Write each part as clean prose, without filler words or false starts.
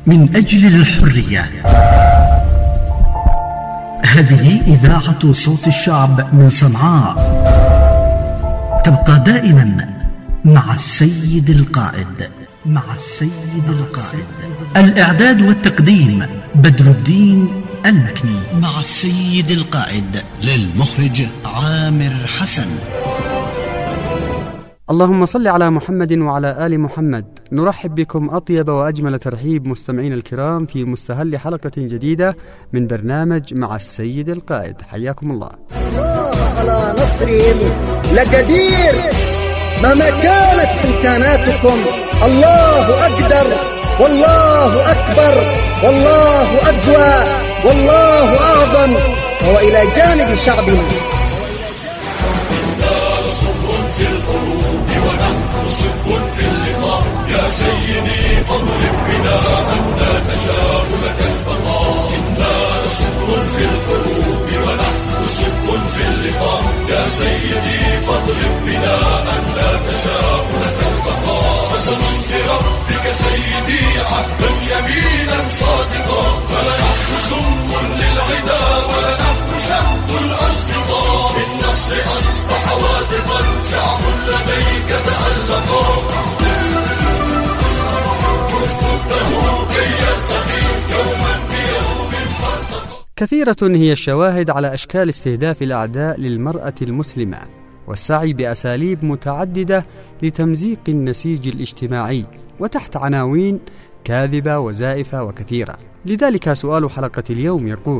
من أجل الحرية. هذه إذاعة صوت الشعب من صنعاء، تبقى دائما مع السيد القائد. الإعداد والتقديم بدر الدين المكني، مع السيد القائد. للمخرج عامر حسن. اللهم صل على محمد وعلى آل محمد. نرحب بكم أطيب وأجمل ترحيب مستمعين الكرام في مستهل حلقة جديدة من برنامج مع السيد القائد. حياكم الله. الله على نصرهم لقدير، مهما كانت إمكاناتكم الله أقدر، والله أكبر، والله أقوى، والله أعظم، وهو إلى جانب شعبنا. يا سيدي فاضرب بنا أن لا تشاء لك البقاء. إنا صبر في الحروب ونحن صدق في اللقاء. يا سيدي فاضرب بنا أن لا تشاء لك البقاء. قسم بربك سيدي عهدا يمينا صادقا، فلنحن سم للعدا ولنحن شهد الأصدقاء. بالنصر أصبح واثقا شعب لديك تألقا. كثيرة هي الشواهد على أشكال استهداف الأعداء للمرأة المسلمة والسعي بأساليب متعددة لتمزيق النسيج الاجتماعي، وتحت عناوين كاذبة وزائفة وكثيرة. لذلك سؤال حلقة اليوم يقول: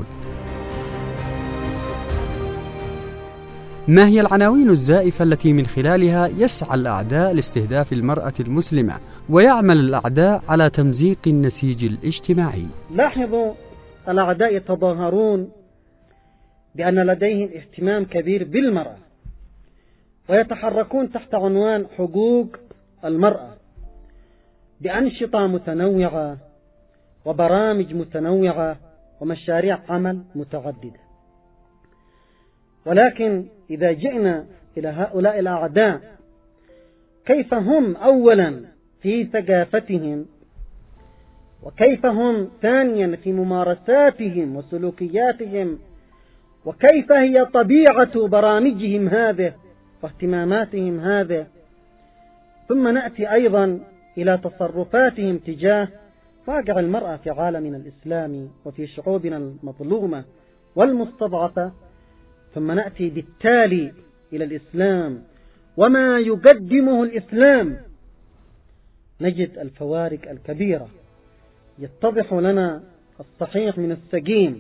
ما هي العناوين الزائفة التي من خلالها يسعى الأعداء لاستهداف المرأة المسلمة ويعمل الأعداء على تمزيق النسيج الاجتماعي؟ لاحظوا، الأعداء يتظاهرون بأن لديهم اهتمام كبير بالمرأة، ويتحركون تحت عنوان حقوق المرأة بأنشطة متنوعة وبرامج متنوعة ومشاريع عمل متعددة. ولكن إذا جئنا إلى هؤلاء الأعداء، كيف هم أولا في ثقافتهم، وكيف هم ثانيا في ممارساتهم وسلوكياتهم، وكيف هي طبيعة برامجهم هذه واهتماماتهم هذه، ثم نأتي أيضا إلى تصرفاتهم تجاه واقع المرأة في عالمنا الإسلامي وفي شعوبنا المظلومة والمستضعفة، ثم نأتي بالتالي إلى الإسلام وما يقدمه الإسلام، نجد الفوارق الكبيرة. يتضح لنا الصحيح من السقيم،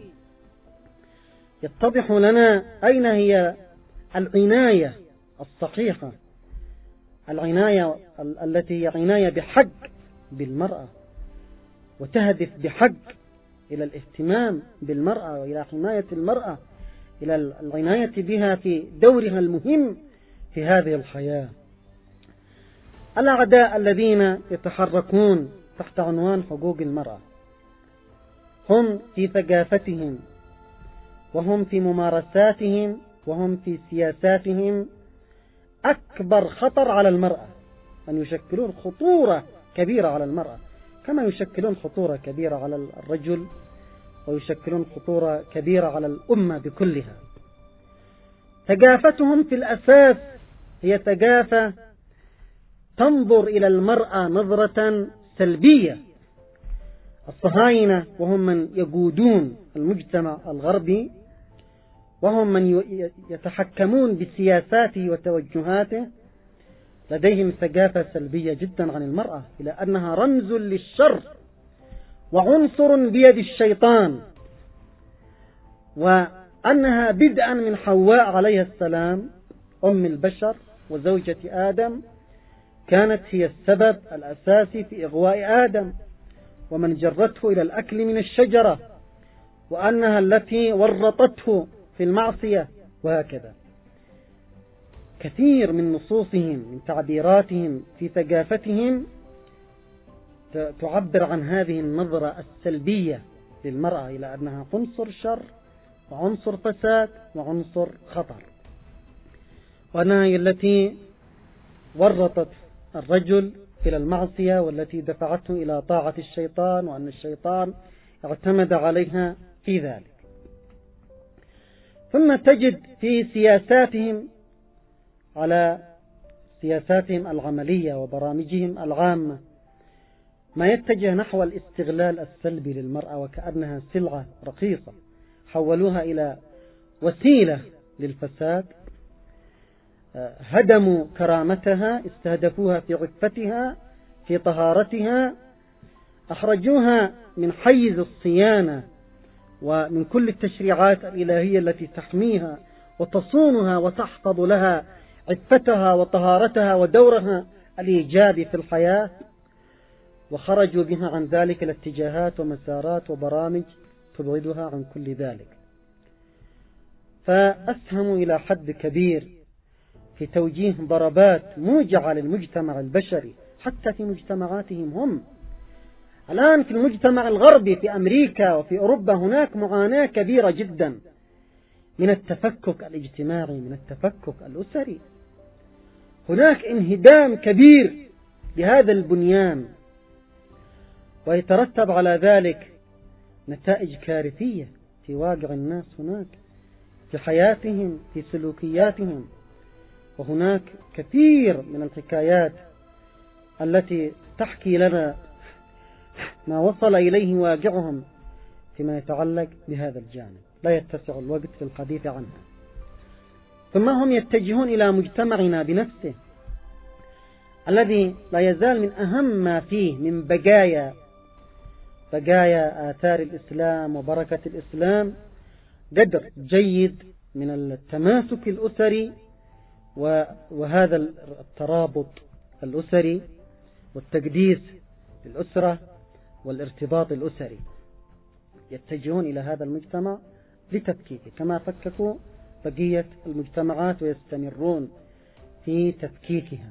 يتضح لنا أين هي العناية الصحيحة، العناية التي هي عناية بحق بالمرأة، وتهدف بحق إلى الاهتمام بالمرأة وإلى حماية المرأة، إلى العناية بها في دورها المهم في هذه الحياة. الأعداء الذين يتحركون تحت عنوان حقوق المرأة هم في ثقافتهم، وهم في ممارساتهم، وهم في سياساتهم أكبر خطر على المرأة، أن يشكلون خطورة كبيرة على المرأة، كما يشكلون خطورة كبيرة على الرجل، ويشكلون خطورة كبيرة على الأمة بكلها. ثقافتهم في الأساس هي ثقافة تنظر إلى المرأة نظرة سلبية. الصهاينة وهم من يقودون المجتمع الغربي، وهم من يتحكمون بسياساته وتوجهاته، لديهم ثقافة سلبية جدا عن المرأة، إلى أنها رمز للشر وعنصر بيد الشيطان، وأنها بدءا من حواء عليها السلام أم البشر وزوجة آدم كانت هي السبب الأساسي في إغواء آدم ومن جرته إلى الأكل من الشجرة، وأنها التي ورطته في المعصية، وهكذا. كثير من نصوصهم من تعبيراتهم في ثقافتهم تعبر عن هذه النظرة السلبية للمرأة، إلى أنها عنصر شر وعنصر فساد وعنصر خطر، وأنها هي التي ورطت الرجل إلى المعصية والتي دفعته إلى طاعة الشيطان، وأن الشيطان اعتمد عليها في ذلك. ثم تجد في سياساتهم العملية وبرامجهم العامة ما يتجه نحو الاستغلال السلبي للمرأة، وكأنها سلعة رخيصة حولوها إلى وسيلة للفساد. هدموا كرامتها، استهدفوها في عفتها، في طهارتها، أخرجوها من حيز الصيانة ومن كل التشريعات الإلهية التي تحميها وتصونها وتحفظ لها عفتها وطهارتها ودورها الإيجابي في الحياة، وخرجوا بها عن ذلك الاتجاهات ومسارات وبرامج تبعدها عن كل ذلك. فأسهموا إلى حد كبير في توجيه ضربات موجعة للمجتمع البشري حتى في مجتمعاتهم هم. الآن في المجتمع الغربي في أمريكا وفي أوروبا هناك معاناة كبيرة جدا من التفكك الاجتماعي، من التفكك الأسري. هناك انهدام كبير لهذا البنيان، ويترتب على ذلك نتائج كارثية في واقع الناس هناك، في حياتهم، في سلوكياتهم. وهناك كثير من الحكايات التي تحكي لنا ما وصل إليه واقعهم فيما يتعلق بهذا الجانب، لا يتسع الوقت في الحديث عنها. ثم هم يتجهون إلى مجتمعنا بنفسه الذي لا يزال من أهم ما فيه من بقايا آثار الإسلام وبركة الإسلام قدر جيد من التماسك الأسري وهذا الترابط الأسري والتقديس للأسرة والارتباط الأسري. يتجهون إلى هذا المجتمع لتفكيكه كما فككوا بقية المجتمعات ويستمرون في تفكيكها.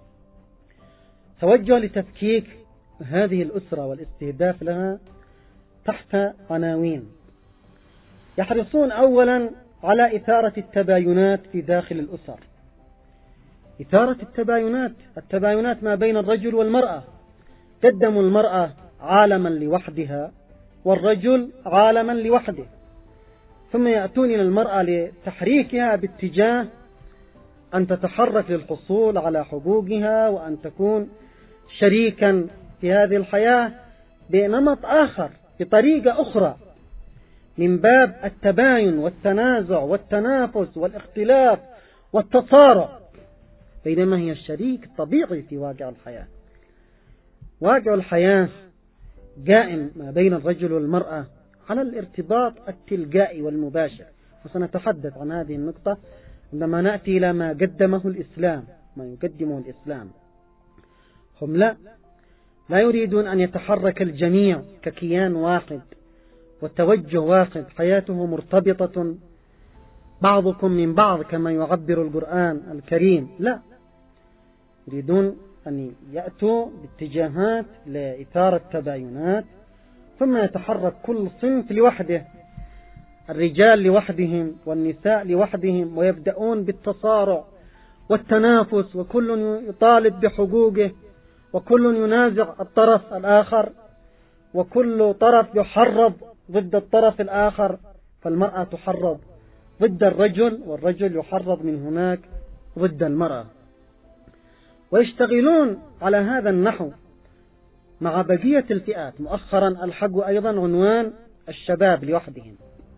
توجه لتفكيك هذه الأسرة والاستهداف لها تحت عناوين. يحرصون أولا على إثارة التباينات في داخل الأسر، إثارة التباينات ما بين الرجل والمرأة. قدموا المرأة عالما لوحدها والرجل عالما لوحده، ثم يأتون إلى المرأة لتحريكها باتجاه أن تتحرك للحصول على حقوقها وأن تكون شريكا في هذه الحياة بنمط آخر، بطريقة أخرى، من باب التباين والتنازع والتنافس والاختلاف والتصارع، بينما هي الشريك الطبيعي في واقع الحياة. واقع الحياة قائم ما بين الرجل والمرأة على الارتباط التلقائي والمباشر، وسنتحدث عن هذه النقطة عندما نأتي إلى ما قدمه الإسلام، ما يقدمه الإسلام. هم لا يريدون أن يتحرك الجميع ككيان واحد وتوجه واحد، حياته مرتبطة بعضكم من بعض كما يعبر القرآن الكريم. لا، يريدون أن يأتوا باتجاهات لإثارة تباينات، ثم يتحرك كل صنف لوحده، الرجال لوحدهم والنساء لوحدهم، ويبدأون بالتصارع والتنافس، وكل يطالب بحقوقه، وكل ينازع الطرف الآخر، وكل طرف يحرض ضد الطرف الآخر. فالمرأة تحرض ضد الرجل، والرجل يحرض من هناك ضد المرأة. ويشتغلون على هذا النحو مع بقية الفئات. مؤخرا ألحقوا أيضا عنوان الشباب لوحدهم.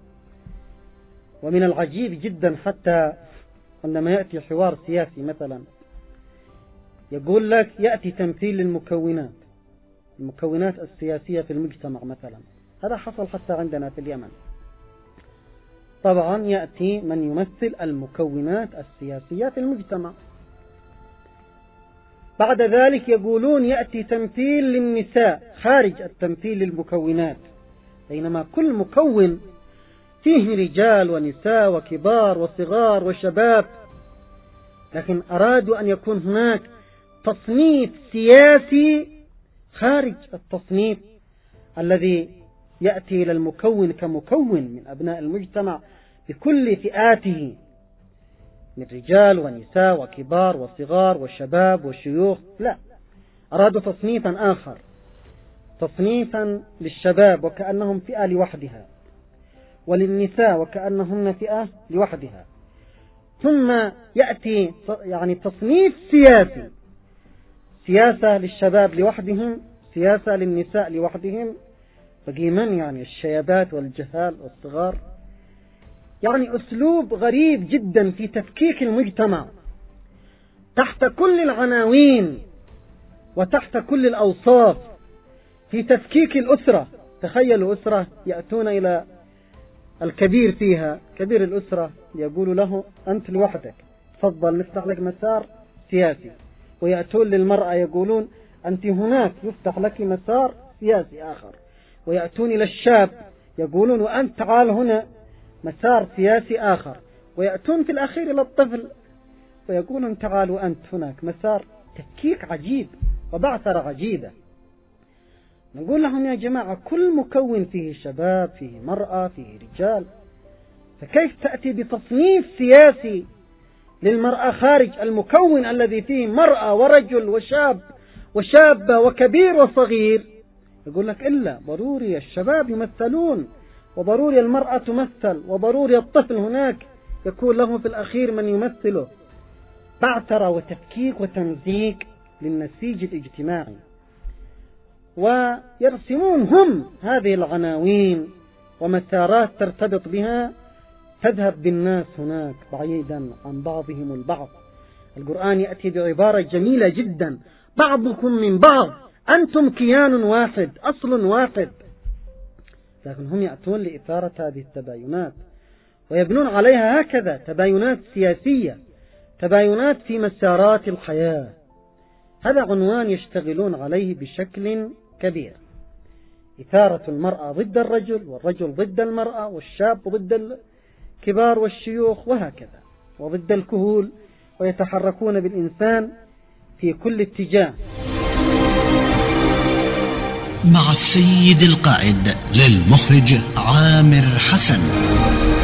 ومن العجيب جدا حتى عندما يأتي حوار سياسي مثلا يقول لك يأتي تمثيل للمكونات، المكونات السياسية في المجتمع مثلا. هذا حصل حتى عندنا في اليمن. طبعا يأتي من يمثل المكونات السياسية في المجتمع. بعد ذلك يقولون يأتي تمثيل للنساء خارج التمثيل للمكونات، بينما كل مكون فيه رجال ونساء وكبار وصغار وشباب، لكن أرادوا أن يكون هناك تصنيف سياسي خارج التصنيف الذي يأتي إلى المكون كمكون من أبناء المجتمع بكل فئاته من رجال ونساء وكبار وصغار وشباب وشيوخ. لا، أرادوا تصنيفا آخر، تصنيفا للشباب وكأنهم فئة لوحدها، وللنساء وكأنهن فئة لوحدها، ثم يأتي يعني تصنيف سياسي، سياسة للشباب لوحدهم، سياسة للنساء لوحدهم، بقي من يعني الشيبات والجهال والصغار. يعني أسلوب غريب جدا في تفكيك المجتمع تحت كل العناوين وتحت كل الأوصاف، في تفكيك الأسرة. تخيلوا أسرة يأتون إلى الكبير فيها، كبير الأسرة يقول له أنت لوحدك، تفضل نفتح لك مسار سياسي، ويأتون للمرأة يقولون أنت هناك يفتح لك مسار سياسي آخر، ويأتون إلى الشاب يقولون وأنت تعال هنا مسار سياسي آخر، ويأتون في الأخير إلى الطفل ويقولون تعال وأنت هناك مسار. تفكيك عجيب وبعثرة عجيبة. نقول لهم يا جماعة كل مكون فيه شباب، فيه مرأة، فيه رجال، فكيف تأتي بتصنيف سياسي للمرأة خارج المكون الذي فيه مرأة ورجل وشاب وشابة وكبير وصغير؟ يقول لك إلا ضروري الشباب يمثلون، وضروري المرأة تمثل، وضروري الطفل هناك يكون له في الأخير من يمثله. بعثرة وتفكيك وتمزيق للنسيج الاجتماعي، ويرسمون هم هذه العناوين ومسارات ترتبط بها تذهب بالناس هناك بعيدا عن بعضهم البعض. القرآن يأتي بعبارة جميلة جدا: بعضكم من بعض، أنتم كيان واحد، أصل واحد. لكن هم يأتون لإثارة هذه التباينات ويبنون عليها هكذا تباينات سياسية، تباينات في مسارات الحياة. هذا عنوان يشتغلون عليه بشكل كبير: إثارة المرأة ضد الرجل، والرجل ضد المرأة، والشاب ضد الكبار والشيوخ، وهكذا، وضد الكهول، ويتحركون بالإنسان في كل اتجاه. مع السيد القائد للمخرج عامر حسن.